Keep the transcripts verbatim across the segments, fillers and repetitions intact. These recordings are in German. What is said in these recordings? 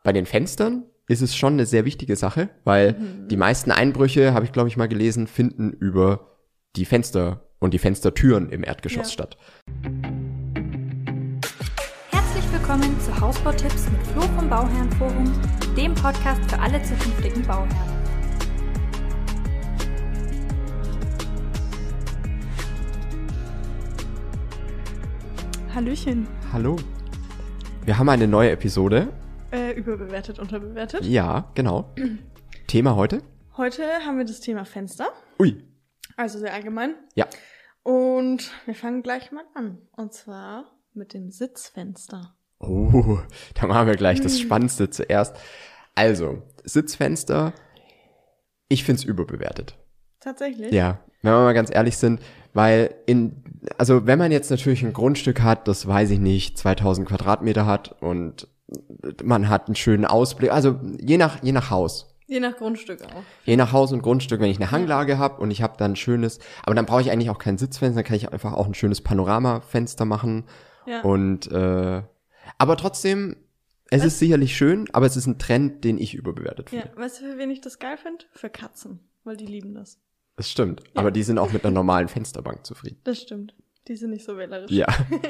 bei den Fenstern ist es schon eine sehr wichtige Sache, weil mhm. die meisten Einbrüche, habe ich glaube ich mal gelesen, finden über die Fenster und die Fenstertüren im Erdgeschoss ja. statt. Herzlich willkommen zu Hausbautipps mit Flo vom Bauherrenforum, dem Podcast für alle zukünftigen Bauherren. Hallöchen. Hallo. Wir haben eine neue Episode. Äh, überbewertet, unterbewertet. Ja, genau. Thema heute? Heute haben wir das Thema Fenster. Ui. Also sehr allgemein. Ja. Und wir fangen gleich mal an. Und zwar mit dem Sitzfenster. Oh, da machen wir gleich das Spannendste zuerst. Also, Sitzfenster, ich find's überbewertet. Tatsächlich? Ja, wenn wir mal ganz ehrlich sind, weil in, also wenn man jetzt natürlich ein Grundstück hat, das weiß ich nicht, zweitausend Quadratmeter hat und man hat einen schönen Ausblick, also je nach, je nach Haus. Je nach Grundstück auch. Je nach Haus und Grundstück, wenn ich eine Hanglage habe und ich habe dann ein schönes, aber dann brauche ich eigentlich auch kein Sitzfenster, dann kann ich einfach auch ein schönes Panoramafenster machen. Ja. Und, äh, aber trotzdem, es Was? ist sicherlich schön, aber es ist ein Trend, den ich überbewertet finde. Ja, weißt du, für wen ich das geil finde? Für Katzen, weil die lieben das. Das stimmt, Ja. aber die sind auch mit einer normalen Fensterbank zufrieden. Das stimmt. Die sind nicht so wählerisch. Ja.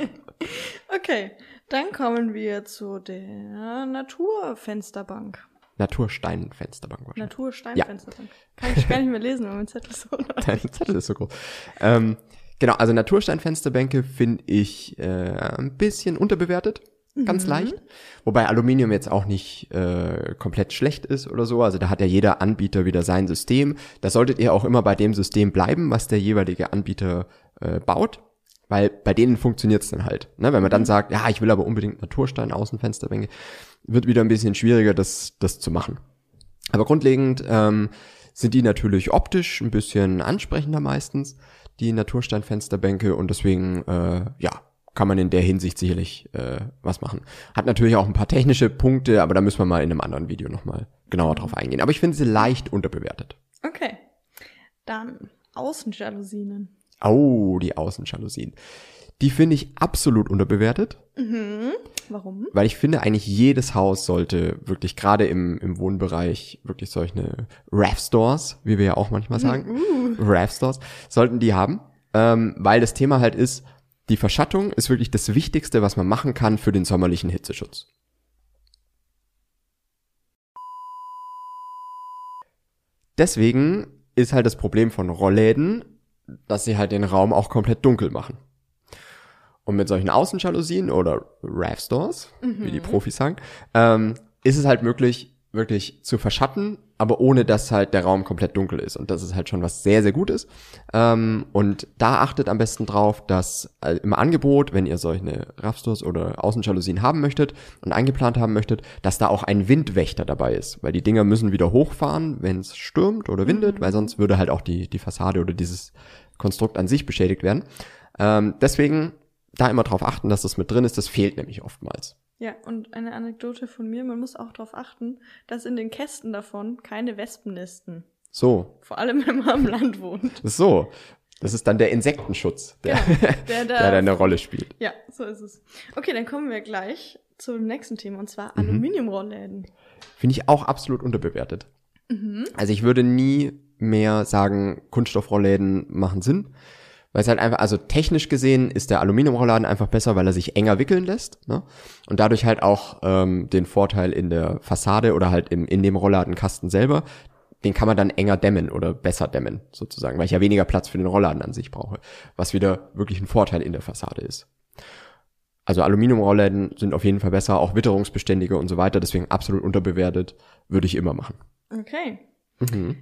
Okay, dann kommen wir zu der Naturfensterbank. Natursteinfensterbank wahrscheinlich. Natursteinfensterbank. Ja. Kann ich gar nicht mehr lesen, weil mein Zettel so Dein Zettel ist so groß. Ähm, genau, also Natursteinfensterbänke finde ich äh, ein bisschen unterbewertet. Ganz mhm. leicht. Wobei Aluminium jetzt auch nicht äh, komplett schlecht ist oder so. Also da hat ja jeder Anbieter wieder sein System. Da solltet ihr auch immer bei dem System bleiben, was der jeweilige Anbieter äh, baut. Weil bei denen funktioniert's dann halt. Ne? Wenn man dann sagt, ja, ich will aber unbedingt Naturstein Außenfensterbänke, wird wieder ein bisschen schwieriger, das das zu machen. Aber grundlegend ähm, sind die natürlich optisch ein bisschen ansprechender meistens, die Natursteinfensterbänke. Und deswegen, äh, ja, kann man in der Hinsicht sicherlich äh, was machen. Hat natürlich auch ein paar technische Punkte, aber da müssen wir mal in einem anderen Video nochmal genauer drauf eingehen. Aber ich finde sie leicht unterbewertet. Okay. Dann Außenjalousien. Oh, die Außenjalousien. Die finde ich absolut unterbewertet. Mhm. Warum? Weil ich finde, eigentlich jedes Haus sollte wirklich, gerade im im Wohnbereich, wirklich solche R A V-Stores, wie wir ja auch manchmal sagen, uh. R A V-Stores, sollten die haben. Ähm, weil das Thema halt ist, die Verschattung ist wirklich das Wichtigste, was man machen kann für den sommerlichen Hitzeschutz. Deswegen ist halt das Problem von Rollläden, dass sie halt den Raum auch komplett dunkel machen. Und mit solchen Außenjalousien oder R A V-Stores, mhm. wie die Profis sagen, ähm, ist es halt möglich, wirklich zu verschatten, aber ohne, dass halt der Raum komplett dunkel ist. Und das ist halt schon was sehr, sehr Gutes. Ähm, und da achtet am besten drauf, dass äh, im Angebot, wenn ihr solche R A V-Stores oder Außenjalousien haben möchtet und eingeplant haben möchtet, dass da auch ein Windwächter dabei ist. Weil die Dinger müssen wieder hochfahren, wenn es stürmt oder windet, mhm. weil sonst würde halt auch die die Fassade oder dieses Konstrukt an sich beschädigt werden. Ähm, deswegen da immer drauf achten, dass das mit drin ist. Das fehlt nämlich oftmals. Ja, und eine Anekdote von mir, man muss auch darauf achten, dass in den Kästen davon keine Wespen nisten. So. Vor allem, wenn man am Land wohnt. So. Das ist dann der Insektenschutz, der, genau, der, da, der da eine Rolle spielt. Ja, so ist es. Okay, dann kommen wir gleich zum nächsten Thema, und zwar mhm. Aluminiumrollläden. Finde ich auch absolut unterbewertet. Mhm. Also ich würde nie mehr sagen, Kunststoffrollläden machen Sinn. Weil es halt einfach, also technisch gesehen ist der Aluminiumrollladen einfach besser, weil er sich enger wickeln lässt, ne? Und dadurch halt auch ähm, den Vorteil in der Fassade oder halt im, in dem Rollladenkasten selber, den kann man dann enger dämmen oder besser dämmen, sozusagen, weil ich ja weniger Platz für den Rollladen an sich brauche, was wieder wirklich ein Vorteil in der Fassade ist. Also Aluminiumrollläden sind auf jeden Fall besser, auch witterungsbeständiger und so weiter, deswegen absolut unterbewertet, würde ich immer machen. Okay. Mhm.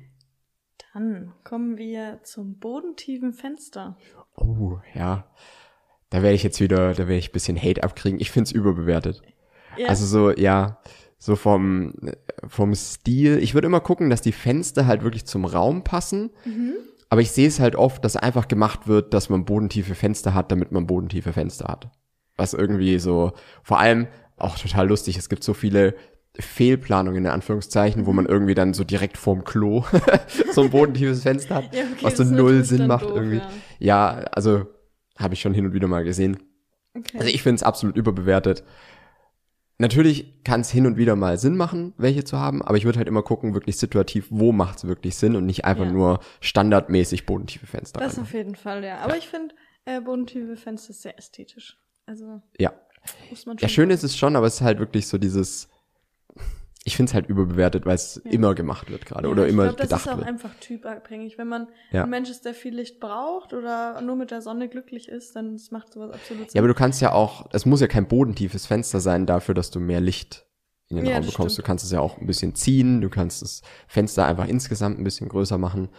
Dann kommen wir zum bodentiefen Fenster. Oh, ja. Da werde ich jetzt wieder, da werde ich ein bisschen Hate abkriegen. Ich find's überbewertet. Ja. Also so, ja, so vom, vom Stil. Ich würde immer gucken, dass die Fenster halt wirklich zum Raum passen. Mhm. Aber ich sehe es halt oft, dass einfach gemacht wird, dass man bodentiefe Fenster hat, damit man bodentiefe Fenster hat. Was irgendwie so, vor allem auch total lustig. Es gibt so viele Fehlplanungen in Anführungszeichen, wo man irgendwie dann so direkt vorm Klo so ein bodentiefes Fenster hat, ja, okay, was so null Sinn macht doof, irgendwie. Ja, ja also habe ich schon hin und wieder mal gesehen. okay. Also ich finde es absolut überbewertet. Natürlich kann es hin und wieder mal Sinn machen, welche zu haben, aber ich würde halt immer gucken, wirklich situativ, wo macht es wirklich Sinn und nicht einfach Ja. nur standardmäßig bodentiefe Fenster. Das rein. auf jeden Fall, ja. Aber ich finde äh, bodentiefe Fenster sehr ästhetisch. Also Ja. muss man schon. Ja, schön ist es schon, aber es ist halt wirklich so dieses, ich finde es halt überbewertet, weil es Ja. immer gemacht wird gerade Ja, oder ich immer glaub, das gedacht ist auch wird. einfach typabhängig. Wenn man Ja. ein Mensch ist, der viel Licht braucht oder nur mit der Sonne glücklich ist, dann das macht sowas absolut Sinn. Ja, aber du kannst ja auch, es muss ja kein bodentiefes Fenster sein dafür, dass du mehr Licht in den Ja, Raum das bekommst. stimmt. Du kannst es ja auch ein bisschen ziehen, du kannst das Fenster einfach insgesamt ein bisschen größer machen.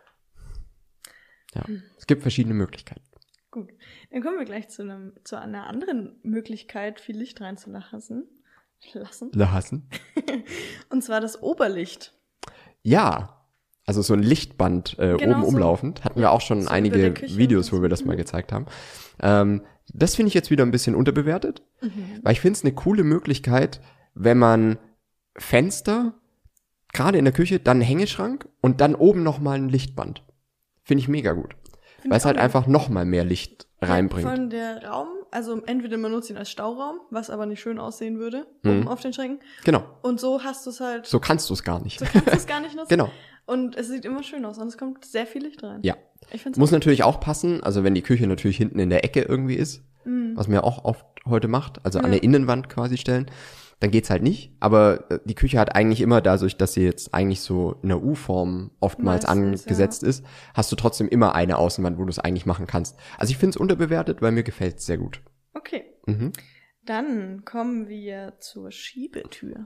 Ja, Hm. es gibt verschiedene Möglichkeiten. Gut. Dann kommen wir gleich zu, einem, zu einer anderen Möglichkeit, viel Licht reinzulassen. Lassen. Lassen. Und zwar das Oberlicht. Ja, also so ein Lichtband äh, Genau oben so. umlaufend. Hatten wir auch schon so über einige der Küche Videos, und wo so. wir das mal Mhm. gezeigt haben. Ähm, das finde ich jetzt wieder ein bisschen unterbewertet, Mhm. weil ich finde es eine coole Möglichkeit, wenn man Fenster, gerade in der Küche, dann einen Hängeschrank und dann oben nochmal ein Lichtband. Finde ich mega gut. Find Weil ich es halt auch einfach nochmal mehr Licht reinbringt. Von der Raum, also entweder man nutzt ihn als Stauraum, was aber nicht schön aussehen würde, Mhm. oben auf den Schränken. Genau, Und so hast du es halt, so kannst du es gar nicht. so kannst du es gar nicht nutzen. Genau, Und es sieht immer schön aus und es kommt sehr viel Licht rein. ja. Ich find's Muss auch- natürlich auch passen, also wenn die Küche natürlich hinten in der Ecke irgendwie ist, Mhm. was man ja auch oft heute macht, also an Ja. der Innenwand quasi stellen, dann geht's halt nicht. Aber äh, die Küche hat eigentlich immer, dadurch, dass sie jetzt eigentlich so in der U-Form oftmals Meistens, angesetzt ist, hast du trotzdem immer eine Außenwand, wo du es eigentlich machen kannst. Also ich finde es unterbewertet, weil mir gefällt es sehr gut. Okay. Mhm. Dann kommen wir zur Schiebetür.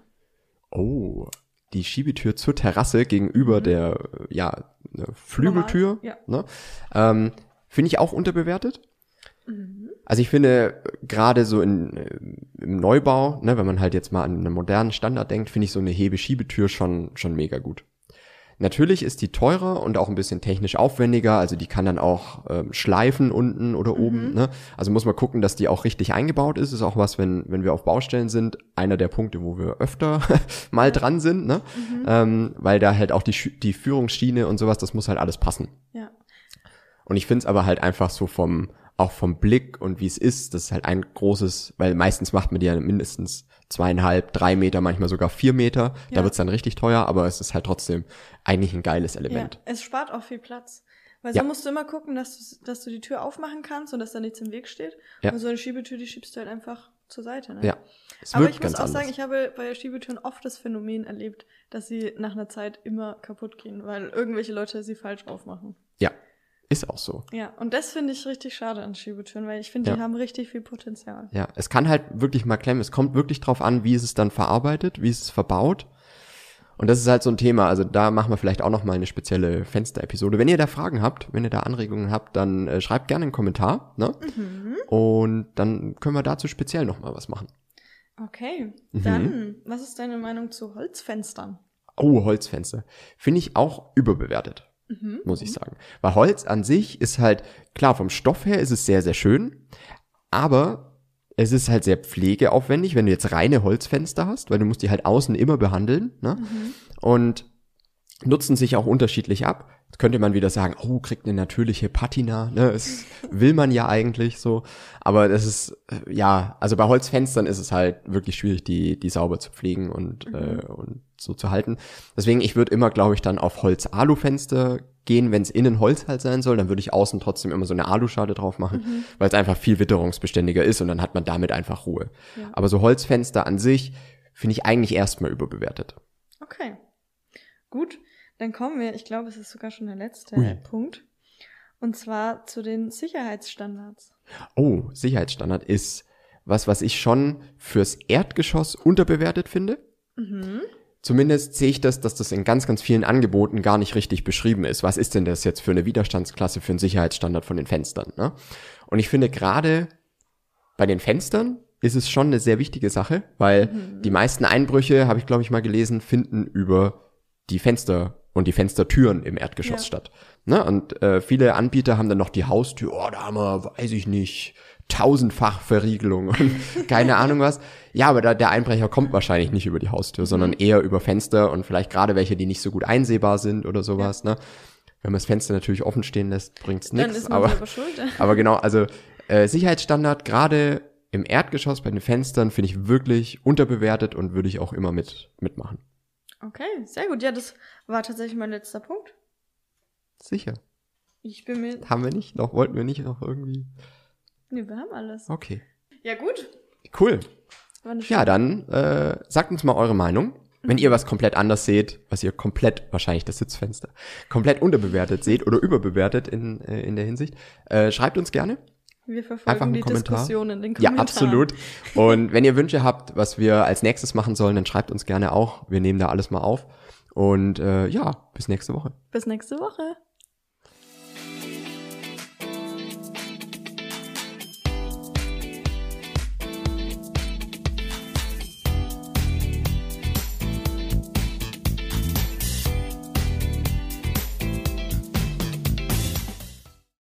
Oh, die Schiebetür zur Terrasse gegenüber Mhm. der, äh, ja, ne, Flügeltür. Normal, ja. Ne? Ähm, finde ich auch unterbewertet. Mhm. Also ich finde, äh, gerade so in, äh, im Neubau, ne, wenn man halt jetzt mal an einen modernen Standard denkt, finde ich so eine Hebeschiebetür schon, schon mega gut. Natürlich ist die teurer und auch ein bisschen technisch aufwendiger, also die kann dann auch ähm, schleifen unten oder oben, Mhm. ne? Also muss man gucken, dass die auch richtig eingebaut ist. Ist auch was, wenn wenn wir auf Baustellen sind, einer der Punkte, wo wir öfter mal dran sind, ne? Mhm. Ähm, weil da halt auch die Schü- die Führungsschiene und sowas, das muss halt alles passen. Ja. Und ich finde es aber halt einfach so vom, auch vom Blick und wie es ist, das ist halt ein großes, weil meistens macht man die ja mindestens zweieinhalb, drei Meter, manchmal sogar vier Meter. Da Ja. wird's dann richtig teuer, aber es ist halt trotzdem eigentlich ein geiles Element. Ja, es spart auch viel Platz. Weil Ja. so musst du immer gucken, dass du, dass du die Tür aufmachen kannst und dass da nichts im Weg steht. Ja. Und so eine Schiebetür, die schiebst du halt einfach zur Seite. Ne? Ja, es Aber wirkt ich muss ganz auch anders. sagen, ich habe bei Schiebetüren oft das Phänomen erlebt, dass sie nach einer Zeit immer kaputt gehen, weil irgendwelche Leute sie falsch aufmachen. Ja, ist auch so. Ja, und das finde ich richtig schade an Schiebetüren, weil ich finde, die Ja. haben richtig viel Potenzial. Ja, es kann halt wirklich mal klemmen. Es kommt wirklich drauf an, wie ist es dann verarbeitet, wie ist es verbaut. Und das ist halt so ein Thema. Also da machen wir vielleicht auch noch mal eine spezielle Fensterepisode. Wenn ihr da Fragen habt, wenn ihr da Anregungen habt, dann äh, schreibt gerne einen Kommentar, ne? Mhm. Und dann können wir dazu speziell noch mal was machen. Okay, Mhm. dann, was ist deine Meinung zu Holzfenstern? Oh, Holzfenster. Finde ich auch überbewertet, Mhm. muss ich sagen. Weil Holz an sich ist halt, klar, vom Stoff her ist es sehr, sehr schön, aber es ist halt sehr pflegeaufwendig, wenn du jetzt reine Holzfenster hast, weil du musst die halt außen immer behandeln, ne? Mhm. Und nutzen sich auch unterschiedlich ab. Jetzt könnte man wieder sagen, oh, kriegt eine natürliche Patina, ne? Das will man ja eigentlich so. Aber das ist, äh, ja, also bei Holzfenstern ist es halt wirklich schwierig, die, die sauber zu pflegen und, Mhm. äh, und so zu halten. Deswegen, ich würde immer, glaube ich, dann auf Holz-Alu-Fenster gehen, wenn es innen Holz halt sein soll, dann würde ich außen trotzdem immer so eine Aluschale drauf machen, Mhm. weil es einfach viel witterungsbeständiger ist und dann hat man damit einfach Ruhe. Ja. Aber so Holzfenster an sich finde ich eigentlich erstmal überbewertet. Okay. Gut, dann kommen wir, ich glaube, es ist sogar schon der letzte Ui. Punkt. Und zwar zu den Sicherheitsstandards. Oh, Sicherheitsstandard ist was, was ich schon fürs Erdgeschoss unterbewertet finde. Mhm. Zumindest sehe ich das, dass das in ganz, ganz vielen Angeboten gar nicht richtig beschrieben ist. Was ist denn das jetzt für eine Widerstandsklasse, für einen Sicherheitsstandard von den Fenstern, ne? Und ich finde gerade bei den Fenstern ist es schon eine sehr wichtige Sache, weil Mhm. die meisten Einbrüche, habe ich glaube ich mal gelesen, finden über die Fenster und die Fenstertüren im Erdgeschoss Ja. statt. Ne? Und äh, viele Anbieter haben dann noch die Haustür, oh, da haben wir, weiß ich nicht, tausendfach Verriegelung und keine Ahnung was. Ja, aber da, der Einbrecher kommt wahrscheinlich nicht über die Haustür, sondern eher über Fenster und vielleicht gerade welche, die nicht so gut einsehbar sind oder sowas. Ne? Wenn man das Fenster natürlich offen stehen lässt, bringt's Dann nichts. ist man Aber selber schuld. aber genau, also äh, Sicherheitsstandard, gerade im Erdgeschoss bei den Fenstern finde ich wirklich unterbewertet und würde ich auch immer mit mitmachen. Okay, sehr gut. Ja, das war tatsächlich mein letzter Punkt. Sicher. Ich bin mir... Haben wir nicht noch? Wollten wir nicht noch irgendwie? Nee, wir haben alles. Okay. Ja, gut. Cool. War eine Ja, schöne- dann äh, sagt uns mal eure Meinung. Wenn ihr was komplett anders seht, was ihr komplett, wahrscheinlich das Sitzfenster, komplett unterbewertet seht oder überbewertet in, äh, in der Hinsicht, äh, schreibt uns gerne. Wir Einfach verfolgen einen die Kommentar. Diskussion in den Ja, Kommentaren. absolut. Und wenn ihr Wünsche habt, was wir als nächstes machen sollen, dann schreibt uns gerne auch. Wir nehmen da alles mal auf. Und äh, ja, bis nächste Woche. Bis nächste Woche.